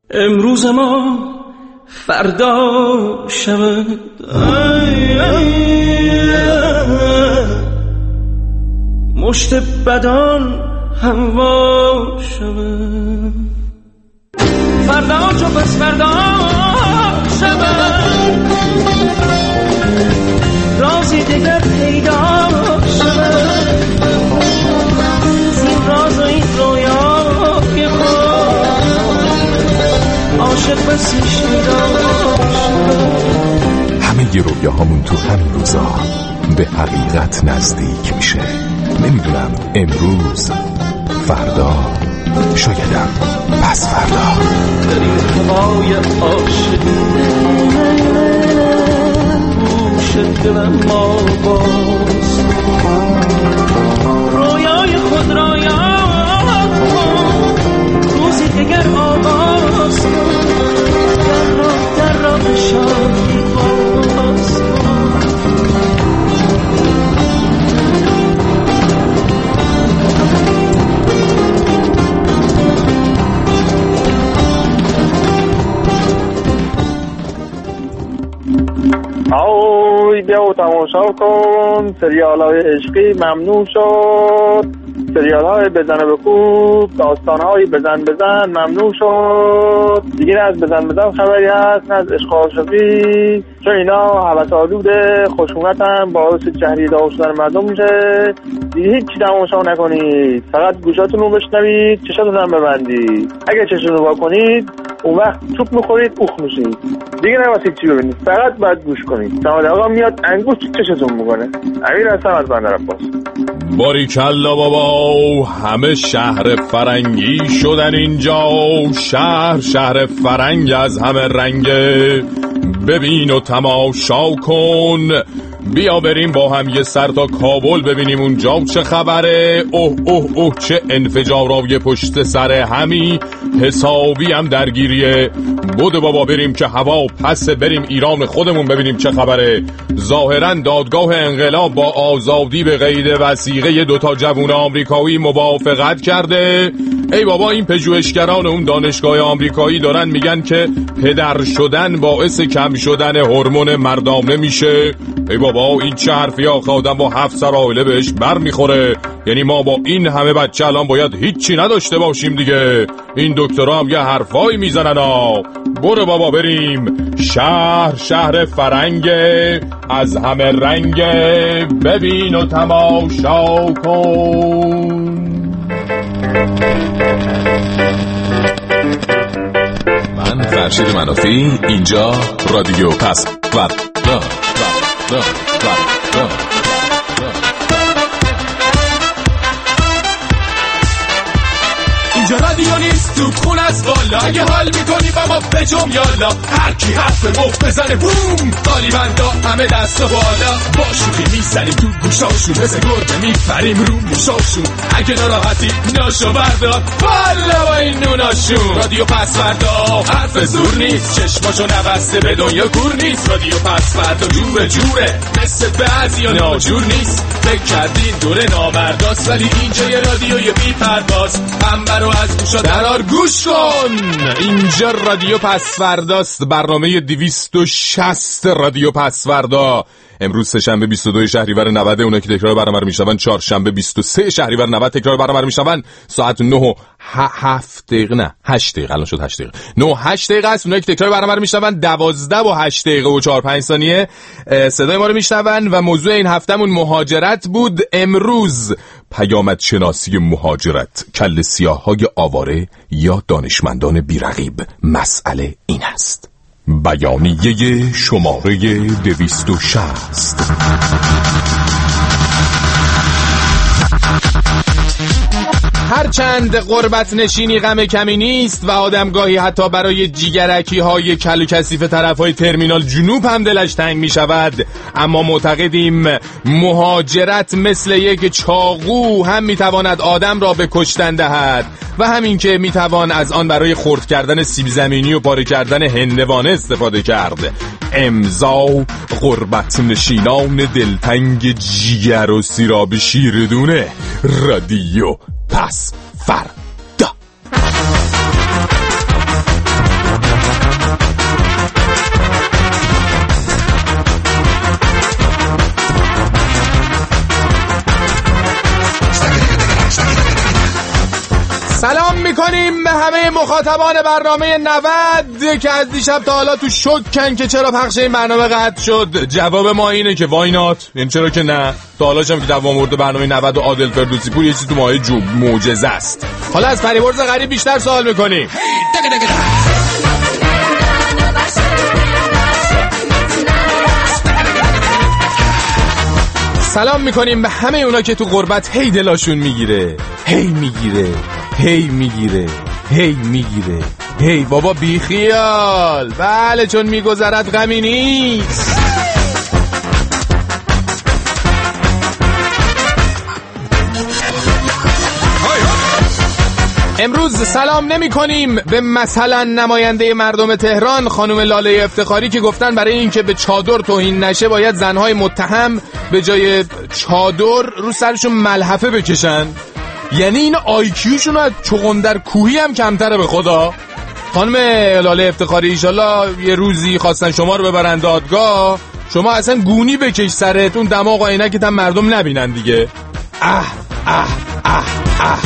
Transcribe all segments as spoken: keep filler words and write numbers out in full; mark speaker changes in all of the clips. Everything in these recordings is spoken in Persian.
Speaker 1: امروز ما فردا شود، مشت بدان هموا شود، فردا چو پس فردا شود، رازی دیگر پیدا شود، زین راز و این رویای خود عاشق بسی شیدا شود.
Speaker 2: همه ی رویاهامون تو همین روزا به حقیقت نزدیک میشه. نمیدونم امروز، فردا، شایدم پس فردا.
Speaker 1: در این هوای عاشقی گوش دلم آواز، رویای خود را یاد کن، روزی دیگر آواز کن، در راه در راه شادی باز کن.
Speaker 3: آوی بیا و تماشا کن، سریال های عشقی ممنوع شد، سریال های بزن و بکوب، داستان های بزن بزن ممنوع شد. دیگه نه از بزن بزن خبری هست، نه از عشق عاشقی، چون اینا هوس آلوده خشونت هم باعث جهری داغ شدن مردم میشه. دیگه هیچ چی تماشا نکنید، فقط گوشاتون رو بشنوید، چشاتون هم ببندید. اگه چشاتون رو وا کنید اون وقت توپ میخورید، اوخ میشید. دیگه نواسید چی ببینید، فقط باید گوش کنید. سماده آقا میاد انگوش چشتون میکنه. امیر هستم از بندر عباس.
Speaker 4: باریکلا بابا، همه شهر فرنگی شدن اینجا، شهر شهر فرنگ از همه رنگه، ببین و تماشا کن. بیا بریم با هم یه سر تا کابل ببینیم اونجا چه خبره. اوه اوه اوه چه انفجارای پشت سر همی، حسابی هم درگیریه. بوده بابا بریم که هوا پس، بریم ایران خودمون ببینیم چه خبره. ظاهرا دادگاه انقلاب با آزادی به قید وثیقه دوتا جوون آمریکایی موافقت کرده. ای بابا این پژوهشگران اون دانشگاه آمریکایی دارن میگن که پدر شدن باعث کم شدن هورمون مردانه میشه. ای بابا این چه حرفی آخه، آدم با هفت سر عائله بهش بر میخوره. یعنی ما با این همه بچه الان باید هیچی نداشته باشیم دیگه. این دکترها هم یه حرفایی میزنن ها. برو بابا بریم، شهر شهر فرنگه از همه رنگه، ببین و تماشا کن.
Speaker 2: من فرشید منافی، اینجا رادیو پس فردا. دا دا دا
Speaker 5: اینجا رادیو نیست تو خون از بالا، اگه حال میکنی با ما بجم یالا، هر کی حرف مفت بزنه بوم، طالبندا همه دست و بالا، با شوخی میزنیم تو گوشاشون، مثل گربه میپریم رو موشاشون، اگه ناراحتی ناشو بردار والا با این نوناشون. رادیو پس فردا حرف زور نیست، چشماشو نبسته به دنیا کور نیست. رادیو پس فردا جور جوره، مثل بعضیا ناجور نیست. فکر کردین دوره نامرداست، ولی اینجا یه رادیوی بی پرداز، انبر رو از گوشا درار گوش کن.
Speaker 4: اینجا رادیو پس فرداست، برنامه دویست و شصت رادیو پس فردا. امروز سه شنبه بیست و دو شهریور نود، اونا که تکرار برنامه رو میشنون چهارشنبه بیست و سه شهریور نود تکرار برنامه رو میشنون ساعت نه و هفت دقیقه، نه هشت دقیقه، الان شد هشت دقیقه، نه و هشت دقیقه است. اونا که تکرار برنامه رو میشنون دوازده و هشت دقیقه و چهار و پنج ثانیه صدای ما رو میشنون. و موضوع این هفتمون مهاجرت بود. امروز پیامد شناسی مهاجرت، کل سیاه‌های آواره یا دانشمندان بی‌رقیب. مسئله این است: بیانیه شماره دویست و شصت. هرچند غربت نشینی غم کمی نیست و آدمگاهی حتی برای جیگرکی های کل و کثیف طرف های ترمینال جنوب هم دلش تنگ می شود، اما معتقدیم مهاجرت مثل یک چاقو هم می تواند آدم را به کشتن دهد و همین که می توان از آن برای خرد کردن سیب زمینی و پاره کردن هندوانه استفاده کرد. امضا غربت نشینان دلتنگ جیگر و سیراب شیردونه، رادیو پس فردا. میکنیم به همه مخاطبان برنامه نود که از دیشب تا حالا تو شکن که چرا پخش این برنامه قطع شد. جواب ما اینه که وای نات، این چرا که نه. تا حالا هم که دوام آورده برنامه نود و عادل فردوسی پور یه چیز تو ماهی جو معجزه است. حالا از فریبرز غریب بیشتر سوال میکنیم. سلام میکنیم به همه اونا که تو غربت هی دلاشون میگیره، هی میگیره، هی میگیره، هی میگیره، هی بابا بیخیال. بله چون میگذرد غمی نیست. امروز سلام نمی کنیم به مثلا نماینده مردم تهران خانم لاله افتخاری که گفتن برای اینکه به چادر توهین نشه باید زنهای متهم به جای چادر رو سرشون ملحفه بکشن. یعنی این آیکیوشون از چغندر کوهی هم کمتره به خدا. خانم لاله افتخاری ایشالله یه روزی خواستن شما رو ببرن دادگاه، شما اصلا گونی بکش سرت، اون دماغ و عینکت هم مردم نبینن دیگه. اه اه اه اه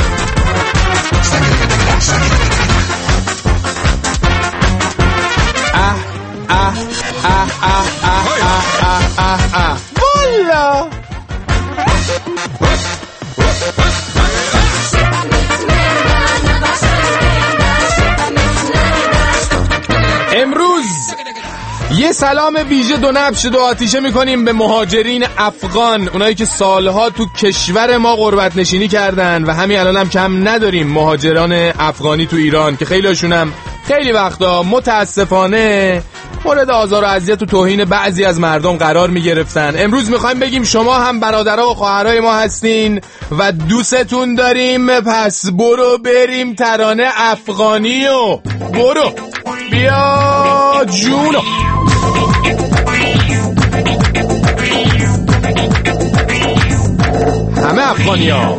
Speaker 4: اه اه اه اه اه اه اه والا. امروز یه سلام ویژه دو نبش دو آتیشه میکنیم به مهاجرین افغان، اونایی که سالها تو کشور ما غربت نشینی کردن و همین الان هم کم نداریم مهاجران افغانی تو ایران که خیلی هاشون هم خیلی وقتا متاسفانه مورد آزار و اذیت و توهین بعضی از مردم قرار میگرفتن. امروز میخوایم بگیم شما هم برادرها و خواهرای ما هستین و دوستتون داریم، پس برو بریم ترانه افغانی و برو بیا جونو. همه افغانی ها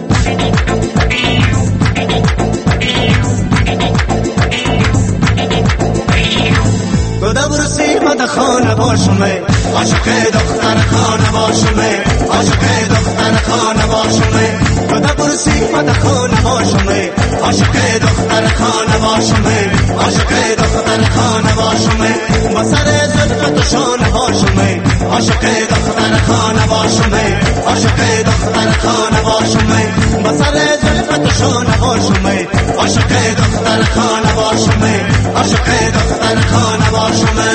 Speaker 6: تو دبرسی مد خانه باشمه، عاشق دختر خانه باشمه، عاشق دختر خانه باشمه. تو دبرسی مد خانه باشمه، عاشق دختر خانه باشمه، عاشق دختر خانه باشمه. با سر زلفت و شانه باشمه، عاشق دختر خانه باشمه، عاشق دختر خانه باشمه. با سر زلفت و شانه باشمه، عاشق دختر خانه باشمه، عاشق دختر خانه باشمه.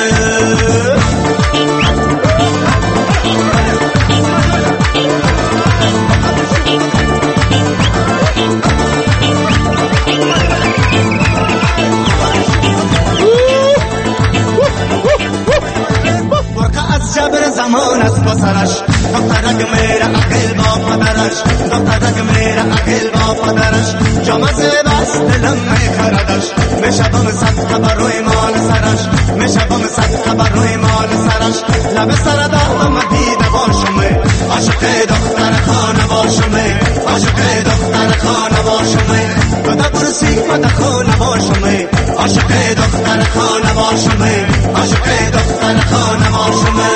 Speaker 6: جبر زمان است با سرش، دخترک میره عقل با پدرش، دخترک میره عقل با پدرش. جامزه بس دلم میخردش، میشبم صد خبر روی مال سرش، میشبم صد خبر روی مال سرش. لب سر دارم دیده باشمه، عاشق دختر خانه باشمه، عاشق دختر خانه باشمه. تو دبرسی مد خانه باشمه، عاشق دختر خانه باشمه، عاشق دختر خانه باشمه.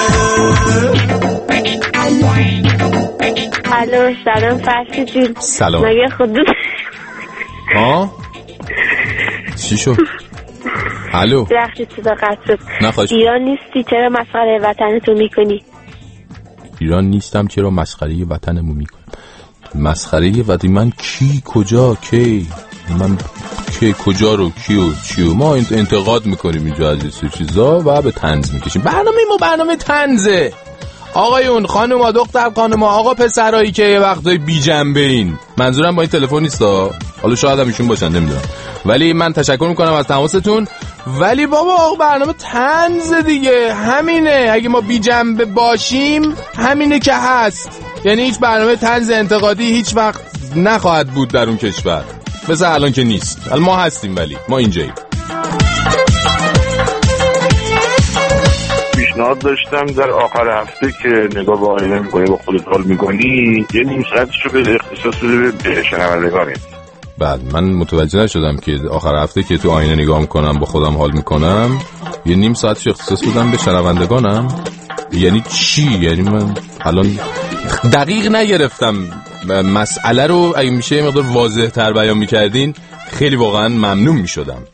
Speaker 7: الو سلام فرشی جون.
Speaker 4: سلام.
Speaker 7: مگه خودت
Speaker 4: ها چی شد؟ الو
Speaker 7: درخشی صدا قطع شد.
Speaker 4: نخواهش.
Speaker 7: ایران نیستی چرا مسخره وطنتو میکنی؟
Speaker 4: ایران نیستم چرا مسخره وطنمو میکنم؟ مسخره وطن من کی کجا کی من کی کجا رو کیو چیو ما انتقاد میکنیم اینجا از این چیزا و به طنز میکشیم. برنامه ما برنامه طنزه. آقایون خانوما دختر خانوما آقا پسرایی که یه وقتای بی جنبه این، منظورم با این تلفن نیستا، حالا شاید هم ایشون باشن نمیدونم، ولی من تشکر میکنم از تماستون. ولی بابا آقا برنامه طنز دیگه، همینه. اگه ما بی جنبه باشیم همینه که هست. یعنی هیچ برنامه طنز انتقادی هیچ وقت نخواهد بود در اون کشور، مثل الان که نیست. الان ما هستیم ولی ما اینجاییم.
Speaker 8: پیشنهاد داشتم در آخر هفته که نگاه به آینه میکنی با خودت حال میکنی یه نیم ساعتشو به اختصاص بده به شنوندگانت.
Speaker 4: بعد من متوجه نشدم که آخر هفته که تو آینه نگاه میکنم با خودم حال میکنم یه نیم ساعتش اختصاص بدم به شنوندگانم. یعنی چی؟ یعنی من الان دقیق نگرفتم مسئله رو، اگه میشه یه مقدار واضح تر بیان میکردین خیلی واقعا ممنون میشدم.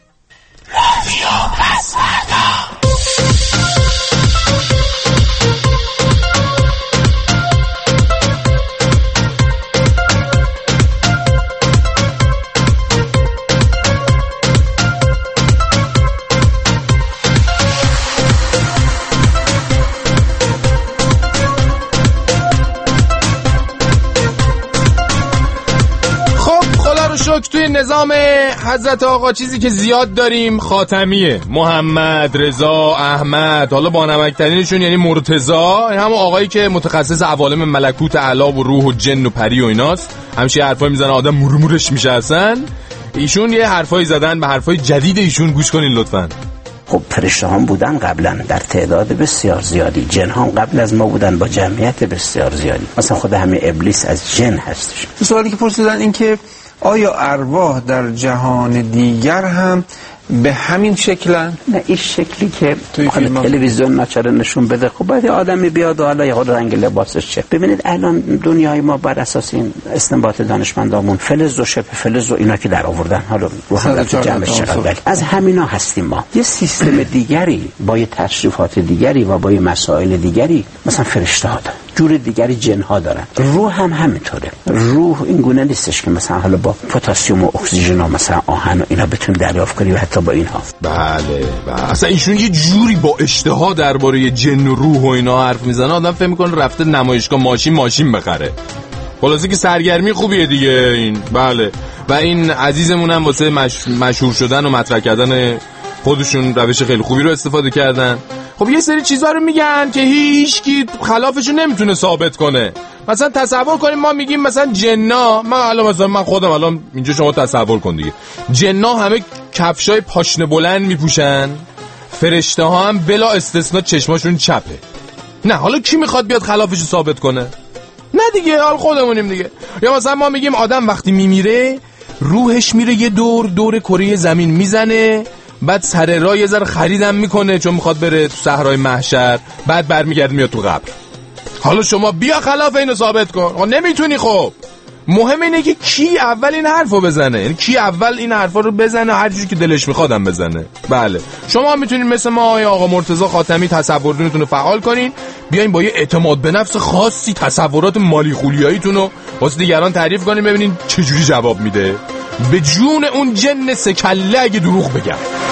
Speaker 4: توی نظام حضرت آقا چیزی که زیاد داریم خاتمیه، محمد، رضا، احمد، حالا با نمکترینشون یعنی مرتضی، همون آقایی که متخصص عوالم ملکوت اعلی و روح و جن و پری و ایناست، همیشه حرفای میزنه آدم مرمورش میشه اصلا. ایشون یه حرفایی زدن، به حرفای جدید ایشون گوش کنین لطفاً.
Speaker 9: خب فرشته هم بودن قبلا در تعداد بسیار زیادی، جن هم قبل از ما بودن با جمعیت بسیار زیادی، مثلا خود همه ابلیس از جن هستش.
Speaker 10: سوالی که پرسیدن این که آیا ارواح در جهان دیگر هم به همین شکلن؟
Speaker 9: نه این شکلی که تلویزیون ناچاره نشون بده. خب باید آدمی بیاد و حالا یه خود رنگ لباسش چه. ببینید الان دنیای ما بر اساس این استنباط دانشمندامون فلز و شبه فلز و اینا که در آوردن، حالا رو هم جمعش چقدر از همینا هستیم ما. یه سیستم دیگری با یه تشریفات دیگری و با یه مسائل دیگری، مثلا فرشته ها دارن، جور دیگری جن ها دارن. روح هم همینطوره. روح این گونه نیستش که مثلا حالا با پتاسیم و اکسیژن و مثلا آهن و اینا بتونیم دریافت کنیم و حتی با اینها.
Speaker 4: بله بله. اصلا ایشون یه جوری با اشتها درباره جن و روح و اینا حرف میزنه آدم فکر میکنه رفته نمایشگاه ماشین ماشین بخره. خلاصه که سرگرمی خوبیه دیگه این. بله. و این عزیزمون هم واسه مش... مشهور شدن و مطرح کردن خودشون روش خیلی خوبی رو استفاده کردن. خب یه سری چیزا رو میگن که هیچ کی خلافشو نمیتونه ثابت کنه. مثلا تصور کنیم ما میگیم مثلا جنا، من الان مثلا من خودم الان اینجا شما تصور کن دیگه، جنا همه کفشای پاشنه بلند میپوشن، فرشته ها هم بلا استثناء چشماشون چپه. نه حالا کی میخواد بیاد خلافشو ثابت کنه؟ نه دیگه، حال خودمونیم دیگه. یا مثلا ما میگیم آدم وقتی میمیره روحش میره یه دور دور کره زمین میزنه، بعد سر راه یه ذره خریدم میکنه چون میخواد بره تو صحرای محشر، بعد برمیگرده میاد تو قبر. حالا شما بیا خلاف اینو ثابت کن. خب نمیتونی. خب مهم اینه که کی اول این حرفو بزنه، یعنی کی اول این حرفا رو بزنه، هر جوری که دلش میخوادم بزنه. بله شما میتونید مثل ما آقای آقا مرتضی خاتمی تصوراتتون رو فعال کنین، بیاین با یه اعتماد به نفس خاصی تصورات مالی خولیاییتون رو واسه دیگران تعریف کنین، ببینین چه جوری جواب میده. به جون اون جن سکله اگه دروغ بگم.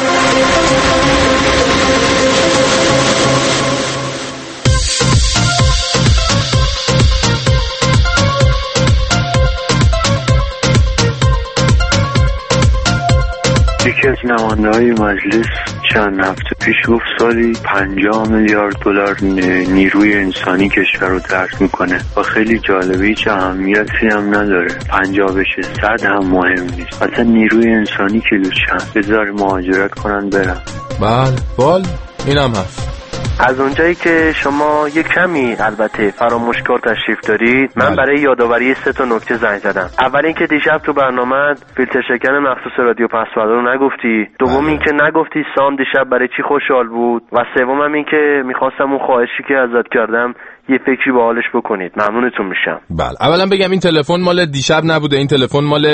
Speaker 8: یکی از نماینده‌های مجلس چند هفته پیش گفت سالی پنجاه میلیارد دلار نیروی انسانی کشور رو درک میکنه و خیلی جالبه، هیچ اهمیتی هم نداره. پنجاه بشه صد هم مهم نیست. مثلا نیروی انسانی کیلو چند بذار مهاجرت کنن برن.
Speaker 4: بله بال اینم هست.
Speaker 11: از اونجایی که شما یک کمی البته فراموشکار تشریف دارید، من بله. برای یادآوری سه تا نکته زنگ زدم. اول اینکه دیشب تو برنامه فیلتر شکن مخصوص رادیو پسوردا رو نگفتی، دوم بله. اینکه نگفتی سام دیشب برای چی خوشحال بود، و سومم اینکه میخواستم اون خواهشی که ازت کردم یه فکری با حالش بکنید. ممنونتون میشم.
Speaker 4: بله اولا بگم این تلفن مال دیشب نبوده، این تلفن مال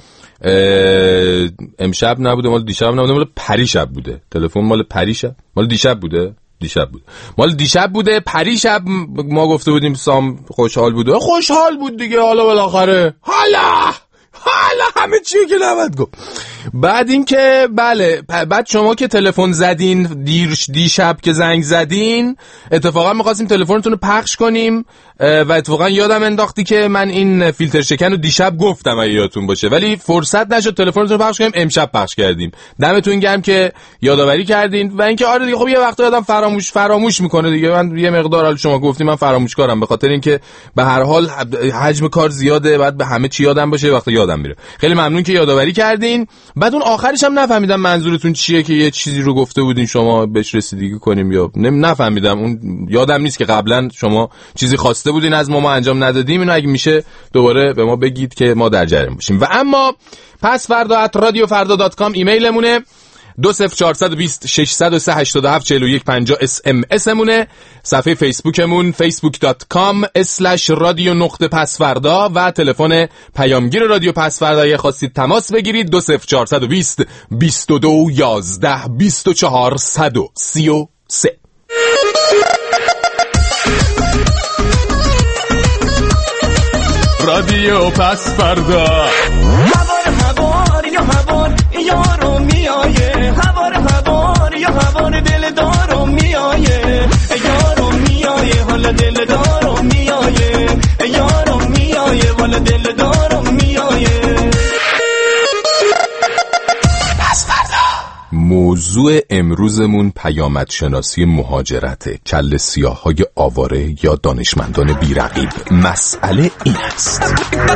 Speaker 4: امشب نبوده، مال دیشب نبوده، مال پریشب بوده. تلفن مال پریشب مال دیشب بوده. دیشب بود. مال دیشب بوده. پریشب ما گفته بودیم سام خوشحال بوده. خوشحال بود دیگه. حالا بالاخره حالا حالا همه چی که نباید گفت. بعد این که بله، بعد شما که تلفن زدین دیر دیشب که زنگ زدین، اتفاقا می‌خواستیم تلفنتون رو پخش کنیم و اتفاقا یادم انداختی که من این فیلتر شکن رو دیشب گفتم اگه یادتون باشه، ولی فرصت نشد تلفنتون رو پخش کنیم. امشب پخش کردیم. دمتون گرم که یادآوری کردین. و اینکه آره دیگه، خب یه وقتا آدم فراموش فراموش میکنه دیگه. من یه مقدار حال شما گفتیم من فراموشکارم، به خاطر اینکه به هر حال حجم کار زیاده، بعد به همه چی یادم باشه، وقتا یادم میره. خیلی ممنون که یادآوری کردین. بعد اون آخرش هم نفهمیدم منظورتون چیه که یه چیزی رو گفته بودین شما بهش رسیدگی کنیم، یا نفهمیدم. اون یادم نیست که قبلا شما چیزی خواسته بودین از ما ما انجام ندادیم. اینو اگه میشه دوباره به ما بگید که ما در جریان باشیم. و اما پس فردا ات رادیو فردا دات کام ایمیلمونه. دو صفر چهارصد و بیست ششصد و سه هشتاد و هفت چهل و یک پنجاه اس ام اس مونه. صفحه فیسبوکمون فیسبوک دات کام اسلش رادیو نقطه پسوردا و تلفن پیامگیر رادیو پسوردا اگه خواستید تماس بگیرید دو صفر چهارصد و بیست بیست و دو یازده بیست و چهار صد و سی و سه. رادیو پسوردا.
Speaker 1: هوار هوار یا هوار یارو میایه، هوار هوار یا هوار دل دارو میایه، یارو میایه حالا دل دارو میایه، یارو میایه حالا دل دارو میایه.
Speaker 4: موضوع امروزمون پیامدشناسی مهاجرته، کل سیاهای آواره یا دانشمندان بیرقیب. مسئله این است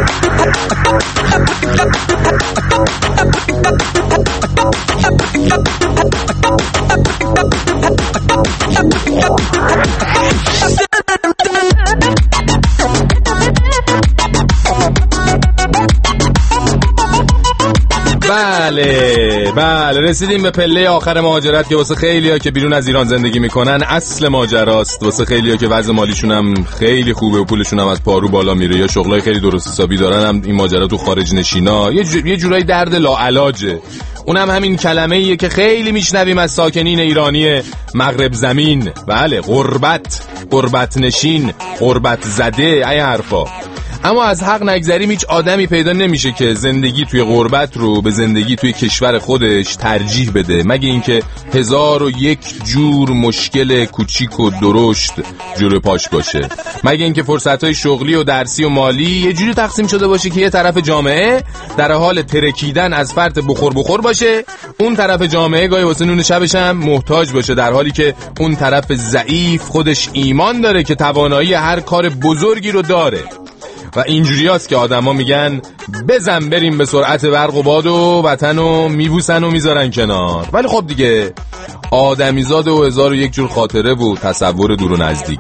Speaker 4: بله بله رسیدیم به پله آخر مهاجرت که واسه خیلی‌ها که بیرون از ایران زندگی میکنن اصل ماجراست. واسه خیلی‌ها که وضع مالیشون هم خیلی خوبه و پولشون هم از پارو بالا میره یا شغلای خیلی درست حسابی دارن، هم این ماجرا تو خارج نشینا یه, جو... یه جورایی درد لاعلاجه. اونم همین کلمه‌ایه که خیلی میشنویم از ساکنین ایرانی مغرب زمین. بله، غربت، غربت نشین، غربت زده، ای حرفا. اما از حق نگذریم هیچ آدمی پیدا نمیشه که زندگی توی غربت رو به زندگی توی کشور خودش ترجیح بده، مگه اینکه هزار و یک جور مشکل کوچیک و درشت جلو پاش باشه، مگه اینکه فرصت‌های شغلی و درسی و مالی یه جوری تقسیم شده باشه که یه طرف جامعه در حال ترکیدن از فرط بخور بخور باشه، اون طرف جامعه گاهی واسه نون شبش هم محتاج باشه، در حالی که اون طرف ضعیف خودش ایمان داره که توانایی هر کار بزرگی رو داره. و اینجوری هست که آدم ها میگن بزن بریم به سرعت برق و باد و وطن رو میبوسن و میذارن کنار. ولی خب دیگه آدمیزاد و هزار و یک جور خاطره و تصور دور و نزدیک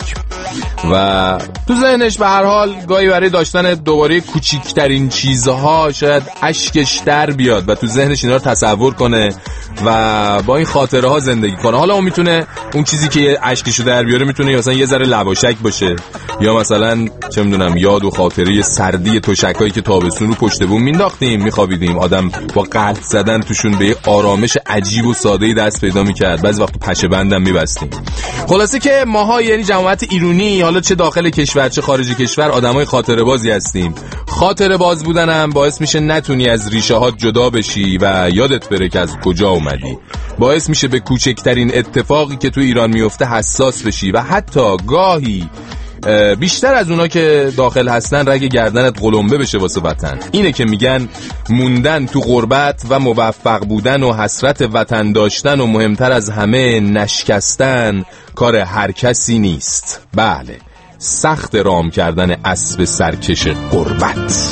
Speaker 4: و تو ذهنش به هر حال گاهی برای داشتن دوباره کوچیکترین چیزها شاید اشکش در بیاد و تو ذهنش اینا رو تصور کنه و با این خاطره ها زندگی کنه. حالا اون میتونه اون چیزی که اشکشو در بیاره میتونه مثلا یه ذره لباشک باشه یا مثلا چه میدونم یاد و خاطره سردی تشکایی که تابستون رو پشت بوم مینداختیم میخوابیدیم، آدم با قلط زدن توشون به آرامش عجیب و ساده‌ای دست پیدا میکرد، بعضی وقت پشه بندم میبستیم. خلاصه که ماها یعنی جماعت ایرانی، حالا چه داخل کشور چه خارج کشور، آدمای خاطره بازی هستیم. خاطره باز بودنم باعث میشه نتونی از ریشه هات جدا بشی و یادت بره که از کجا اومدی. باعث میشه به کوچکترین اتفاقی که تو ایران میفته حساس بشی و حتی گاهی بیشتر از اونا که داخل هستن رگ گردنت قلمبه بشه واسه وطن. اینه که میگن موندن تو غربت و موفق بودن و حسرت وطن داشتن و مهمتر از همه نشکستن کار هر کسی نیست. بله، سخت رام کردن اسب سرکش غربت.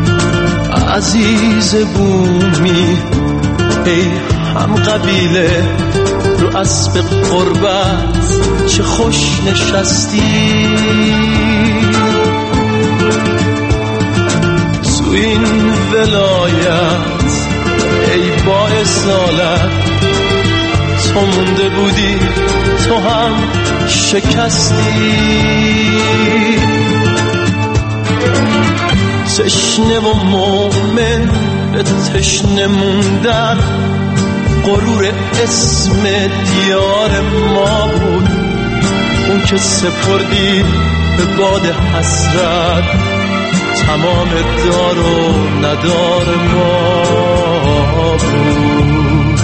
Speaker 1: عزیز بومی ای هم قبیله رو اسب غربت چه خوش نشستی، تو این ولایت ای با اصالت تو مونده بودی تو هم شکستی، تشنه و مومن به تشنه موندن غرور اسم دیار ما بود، اون که سپردی به باد حسرت تمام دار و ندار ما بود.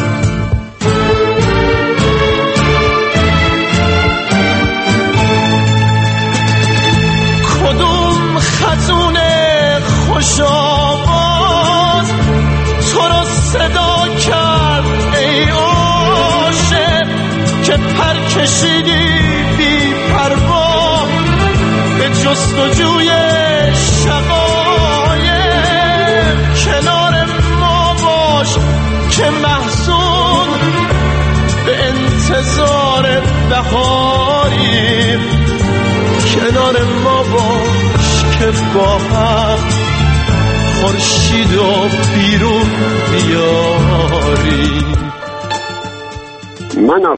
Speaker 1: کدوم خزون خوش آواز تو رو صدا کرد ای عاشق که پر کشیدی بی پروا به جستجوی شقایق، کنار ما باش که محزون به انتظار بهاریم، کنار ما باش که با هم خورشید و بیرون بیاریم.
Speaker 12: من از